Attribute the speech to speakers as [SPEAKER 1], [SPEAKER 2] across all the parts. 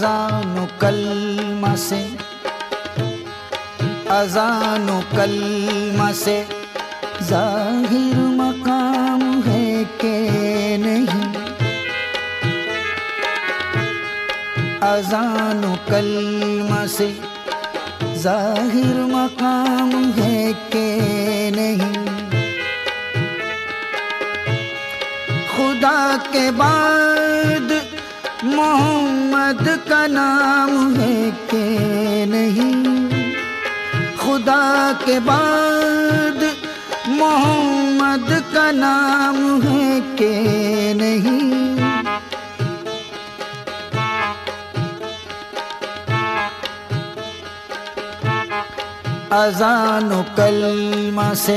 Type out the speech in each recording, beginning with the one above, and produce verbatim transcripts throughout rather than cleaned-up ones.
[SPEAKER 1] अज़ान कलमा से, अज़ान कलमा से ज़ाहिर मकाम है के नहीं। अज़ान कलमा से ज़ाहिर मकाम है के नहीं। खुदा के बाद मोहम्मद का नाम है के नहीं। खुदा के बाद मोहम्मद का नाम है के नहीं। अज़ान कलमा से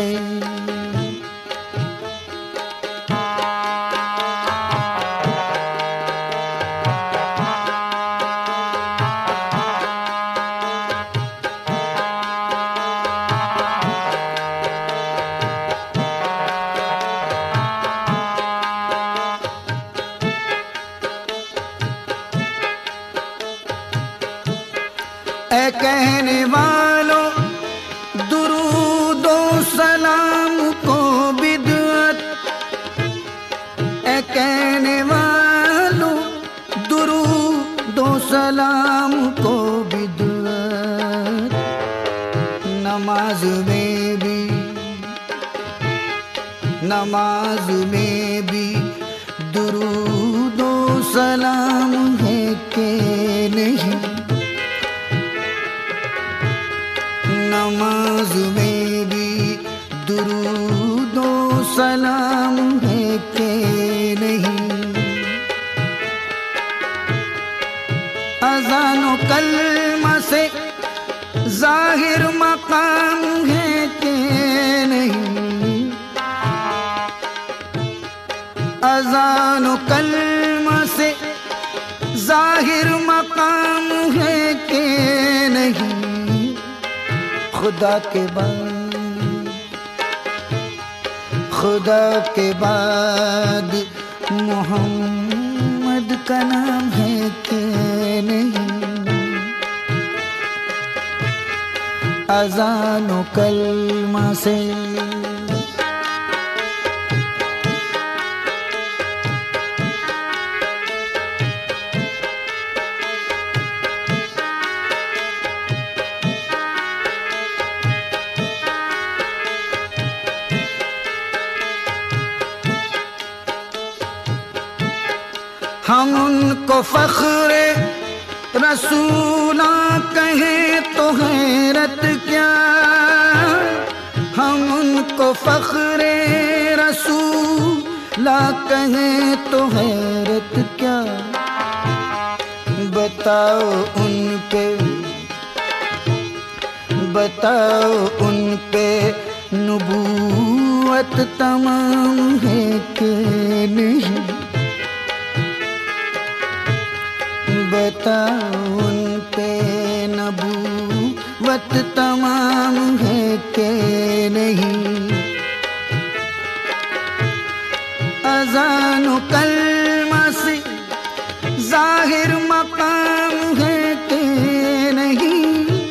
[SPEAKER 1] ए कहने वालों दुरूदो सलाम को बिदअत। ए कहने वालों दुरूदो सलाम को बिदअत। नमाज में भी नमाज में भी दुरूदो सलाम है के नहीं। नमाज में भी दुरूदो सलाम है के नहीं। अज़ान कलमा से ज़ाहिर मकाम है के नहीं। अज़ान कलमा से ज़ाहिर मकाम है के नहीं। खुदा के बाद खुदा के बाद मोहम्मद का नाम है के नहीं। अज़ान कलमा से हम उनको फ़ख्रे रसूला कहें तो हैरत क्या। हम उनको फ़ख्रे रसूला कहें तो हैरत क्या। बताओ उन पे बताओ उन पे नबूवत तमाम है के नहीं। बताओ उन पे नबूवत तमाम है के नहीं। अज़ान कलमा से ज़ाहिर मकाम है के नहीं।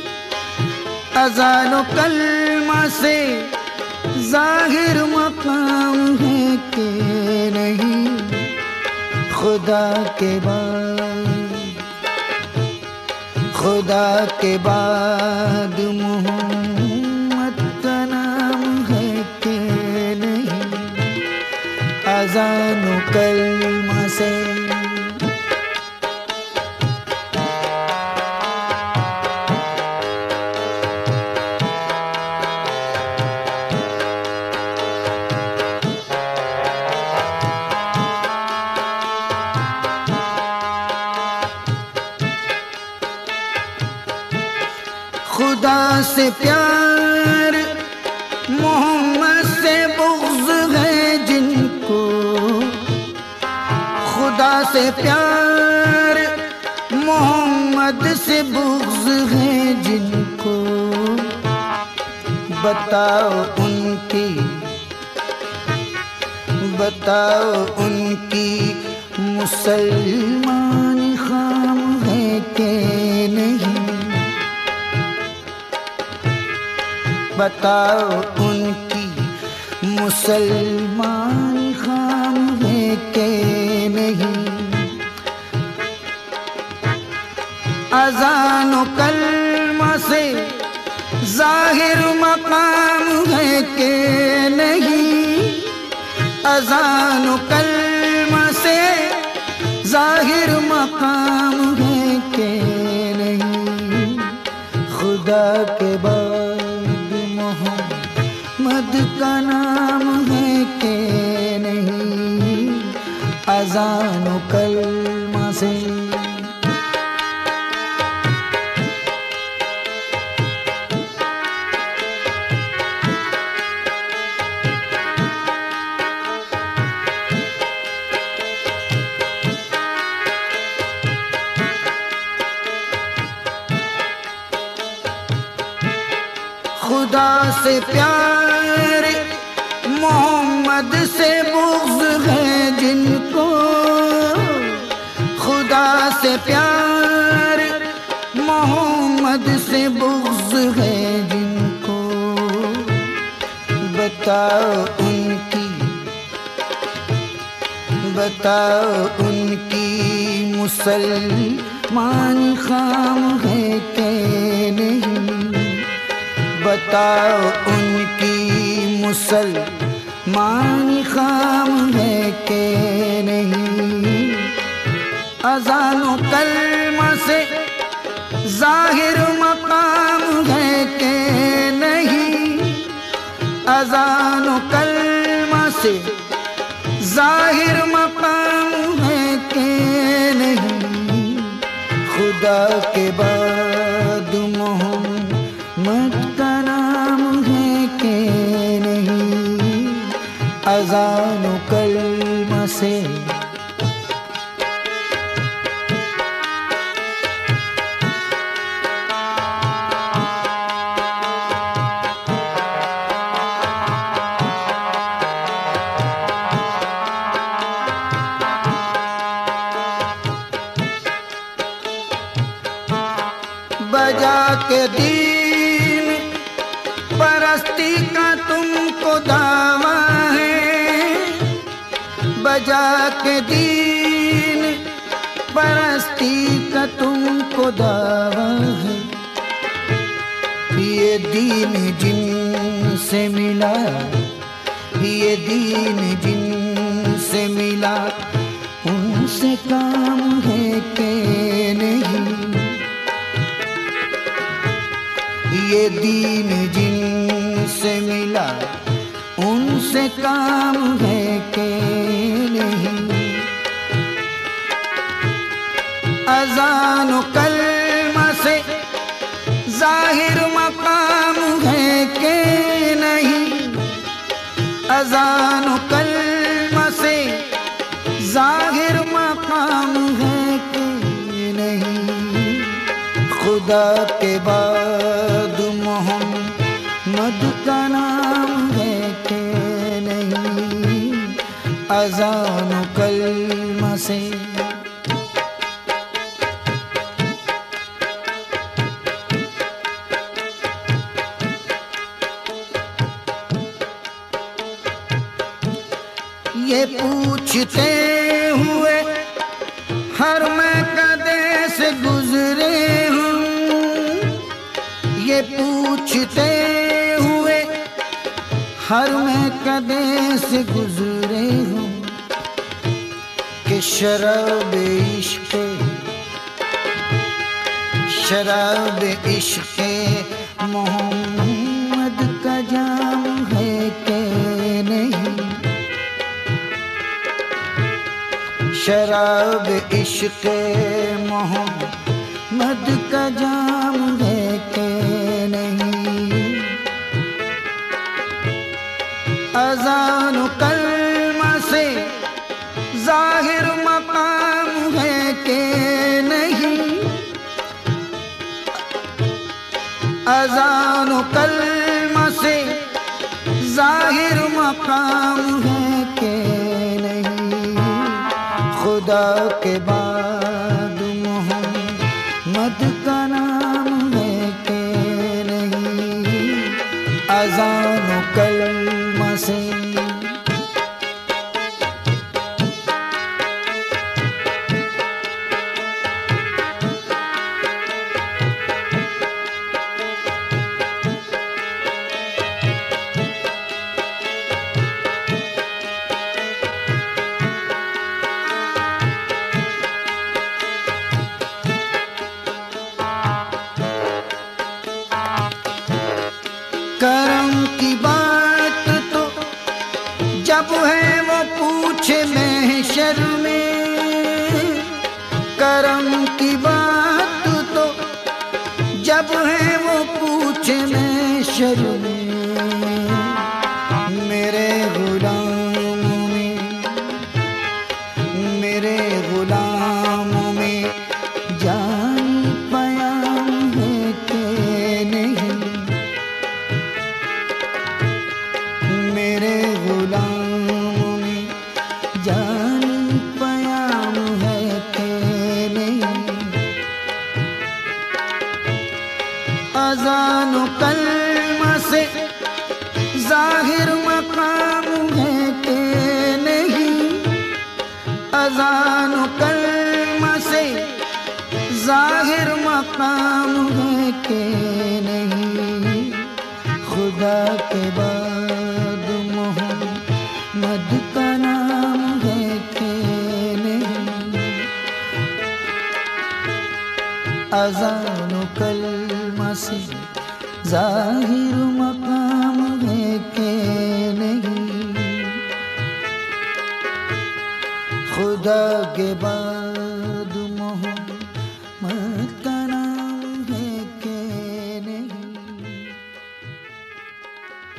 [SPEAKER 1] अज़ान कलमा से ज़ाहिर मकाम है के नहीं। खुदा के बाद खुदा के बाद मोहम्मद का नाम है के नहीं। अज़ान कलमा से खुदा से प्यार मोहम्मद से बुग़्ज़ है जिनको। खुदा से प्यार मोहम्मद से बुग़्ज़ है जिनको। बताओ उनकी बताओ उनकी मुसलमान खाम है के नहीं? बताओ उनकी मुसलमान खाम है के नहीं? अज़ान कलमा से ज़ाहिर मकाम है के नहीं? अज़ान कलमा से ज़ाहिर मकाम है के नहीं? खुदा के बाद मोहम्मद का नाम है के नहीं? अज़ान कलमा से खुदा से प्यार मोहम्मद से बुग़्ज़ है जिनको, खुदा से प्यार मोहम्मद से बुग़्ज़ है जिनको। बताओ उनकी बताओ उनकी मुसलमान खाम है के नहीं? बताओ उनकी मुसलमान खाम है के नहीं? अज़ान कलमा से ज़ाहिर मकाम है के नहीं? अज़ान कलमा से ज़ाहिर मकाम है के नहीं? खुदा के बाद मोहम्मद का नाम है के नहीं? अज़ान कलमा से बजा के दीन परस्ती का तुमको दावा है, बजा के दीन परस्ती का तुमको दावा है। ये दीन जिन से मिला, ये दीन जिन से मिला, उनसे काम है के नहीं? ये दीन जिन से मिला, उनसे काम है के नहीं? अज़ान कलमा से ज़ाहिर मकाम है के नहीं? अज़ान कलमा से ज़ाहिर मकाम है के नहीं? खुदा के बाद मोहम्मद का नाम है के नहीं? अज़ान कलमा से ये पूछते हुए हर मैं कदे से गुजरे हूँ, ये पूछते हुए हर मैं कदे से गुजरे हूँ कि शराब इश्क़ शराब इश्क़ मोहम्मद का जाम है के नहीं? शराब इश्क़ मोहम्मद का जाम है के नहीं? अज़ान कलमा से ज़ाहिर मकाम है के नहीं? अज़ान कलमा से ज़ाहिर मकाम है के नहीं? खुदा के बाद मोहम्मद से। करम की बात तो जब है वो पूछे महशर में, करम की बात तो जब है वो पूछे महशर में, मेरे गुलामों में, मेरे गुलामों में जान पयाम है कि नहीं, मेरे गुलामों में जान पयाम है कि नहीं। अज़ान कलमा से ज़ाहिर मकाम है कि नहीं, अज़ान कलमा से ज़ाहिर मकाम है कि नहीं। खुदा के बाद मोहम्मद का नाम है कि नहीं। अज़ान कलमा से ज़ाहिर मकाम है कि नहीं। खुदा के बाद मोहम्मद का नाम है कि नहीं।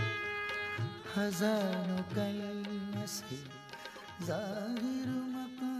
[SPEAKER 1] हज़ारों कलमा से ज़ाहिर मकाम